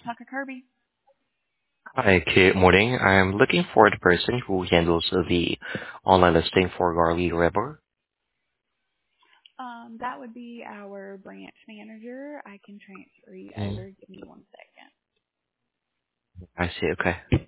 Tucker Kirby. Hi, good morning. I'm looking for the person who handles the online listing for Garley River. That would be our branch manager. I can transfer you Mm, over. Give me 1 second. I see. Okay.